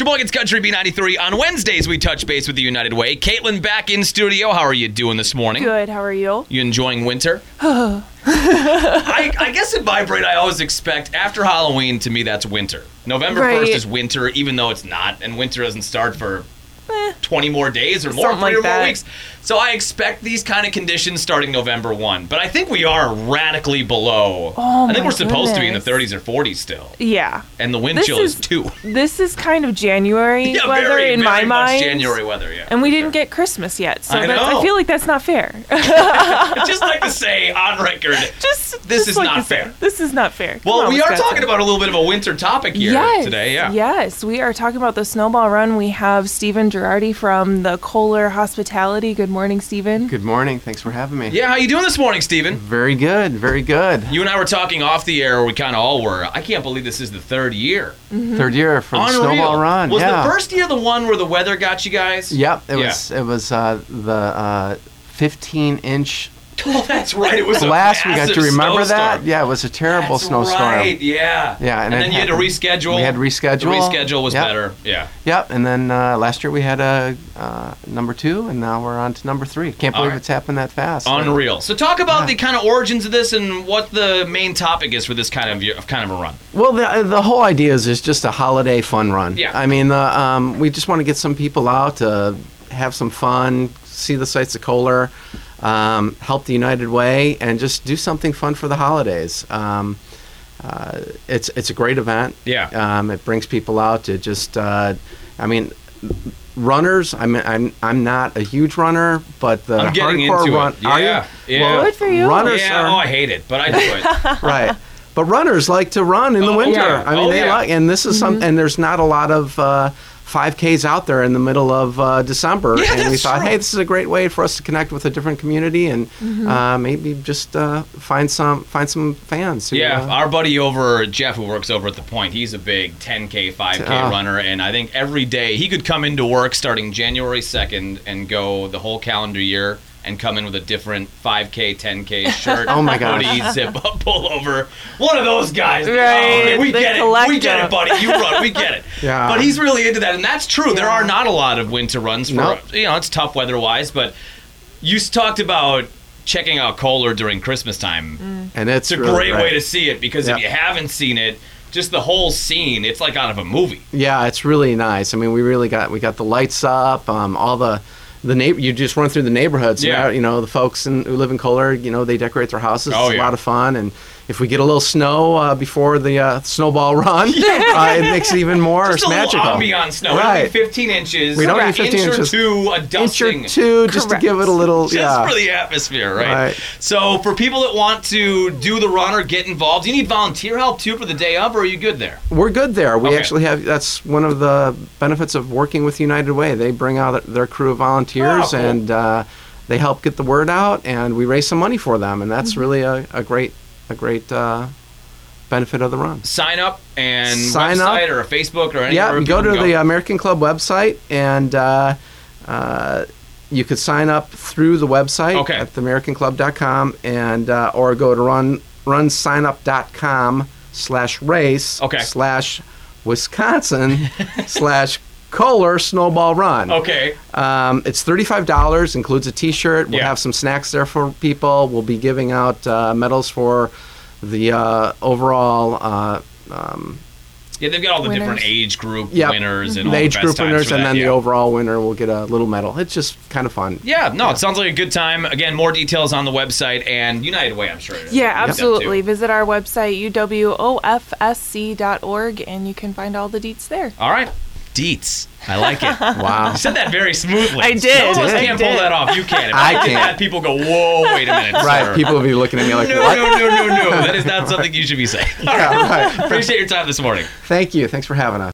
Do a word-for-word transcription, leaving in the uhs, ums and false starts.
Sheboygan's Country B ninety-three. On Wednesdays, we touch base with the United Way. Caitlin back in studio. How are you doing this morning? Good. How are you? You enjoying winter? I, I guess in my brain, I always expect after Halloween, to me, that's winter. November Right. first is winter, even though it's not, and winter doesn't start for Eh, twenty more days or more, Something three like or more that. weeks. So I expect these kind of conditions starting November first. But I think we are radically below. Oh, I think my we're supposed to be in the goodness. thirties or forties still. yeah. And the wind This chill is, is- two. This is kind of January Yeah, weather very, in very my much mind. January weather, yeah. And we for didn't sure. get Christmas yet, so I that's, know. I feel like that's not fair. I'd just like to say on record, just This just is like not to say, fair. This is not fair. Come well, on, we are Wisconsin. talking about a little bit of a winter topic here yes, today, yeah. Yes, we are talking about the Snowball Run. We have Stephen Girardi from the Kohler Hospitality. Good morning, Stephen. Good morning. Thanks for having me. Yeah, how you doing this morning, Steven? Very good. Very good. You and I were talking off the air, we kind of all were. I can't believe this is the third year. Third year for the Unreal. Snowball Run. Was yeah. the first year the one where the weather got you guys? Yep. It Yeah. was. It was uh, the uh, fifteen inch. Oh, that's right. It was a Last we got massive to remember that. snowstorm. Yeah, it was a terrible That's snowstorm. Right, yeah. Yeah, and, and then it you had to happened. reschedule. We had to reschedule. The reschedule was Yep. better, yeah. Yep. And then uh, last year we had a uh, number two, and now we're on to number three. Can't All believe right. it's happened that fast. Unreal. So talk about Yeah. the kind of origins of this and what the main topic is for this kind of of kind of a run. Well, the the whole idea is it's just a holiday fun run. Yeah. I mean, the, um, we just want to get some people out to have some fun, see the sights of Kohler, um, help the United Way, and just do something fun for the holidays. Um, uh, it's it's a great event. Yeah. Um, it brings people out to just. Uh, I mean. Runners, I mean, I'm I'm not a huge runner, but the I'm getting hardcore into run. it. Are you? Yeah, yeah. Well, Good for you. Runners yeah, are, oh, I hate it, but I do it. right. But runners like to run in the Oh, winter. yeah. I mean, Oh, they yeah. like, and this is some, and there's not a lot of uh, five Ks out there in the middle of uh, December. Yeah, and we that's thought, true. hey, this is a great way for us to connect with a different community and uh, maybe just uh, find some find some fans. Who, Yeah, uh, our buddy over, Jeff, who works over at The Point, he's a big ten K, five K Oh. runner, and I think every day he could come into work starting January second and go the whole calendar year and come in with a different five K, ten K shirt, Oh my gosh. hoodie, zip up, pullover. One of those guys. Right, Oh, we the get it. We get collector. it, buddy. You run. We get it. Yeah. But he's really into that, and that's true. There Yeah. are not a lot of winter runs for, Nope. you know, it's tough weather-wise, but you s- talked about checking out Kohler during Christmas time. and it's, It's a really great way great. to see it because Yep. if you haven't seen it, just the whole scene, it's like out of a movie. Yeah, it's really nice. I mean, we really got we got the lights up, um, all the the neighbor. You just run through the neighborhoods. Yeah. Yeah. You know, the folks in, who live in Kohler, you know, they decorate their houses. Oh, it's yeah. a lot of fun. And if we get a little snow uh, before the uh, snowball run, uh, it makes it even more Just a magical. little ambiance snow. We don't Right. need fifteen inches. We don't Correct. need fifteen inch inches. or two, a Inch dusting. or two, just Correct. to give it a little. Just yeah. for the atmosphere, right? Right. So for people that want to do the run or get involved, do you need volunteer help too for the day of, or are you good there? We're good there. We Okay. actually have. That's one of the benefits of working with United Way. They bring out their crew of volunteers, Oh, cool. and uh, they help get the word out, and we raise some money for them, and that's really a, a great, a great uh, benefit of the run. Sign up and Sign website up. or a Facebook or anything. Yeah, go to the American Club website, and uh, uh, you could sign up through the website Okay. at the american club dot com, and uh, or go to run runsignup dot com slash race Okay. slash Wisconsin slash Kohler Snowball Run. Okay. Um, it's thirty-five dollars, includes a T-shirt. We'll Yeah. have some snacks there for people. We'll be giving out uh, medals for the uh, overall. Uh, um, Yeah, they've got all the Winners. different age group Yep. winners and the all age the best group times winners, for and that, then yeah. the overall winner will get a little medal. It's just kind of fun. Yeah, no, it sounds like a good time. Again, more details on the website and United Way, I'm sure. it is. Yeah, Yep. absolutely. Too. Visit our website, u w o f s c dot org, and you can find all the deets there. All right. Deets. I like it. Wow. You said that very smoothly. I did. Some of us I can't did. pull that off. You can. If I I did can't. that, people go, whoa, wait a minute. Right. sir." People will be looking at me like, no, what? no, no, no, no. That is not something you should be saying. All Yeah, right. right. Appreciate your time this morning. Thank you. Thanks for having us.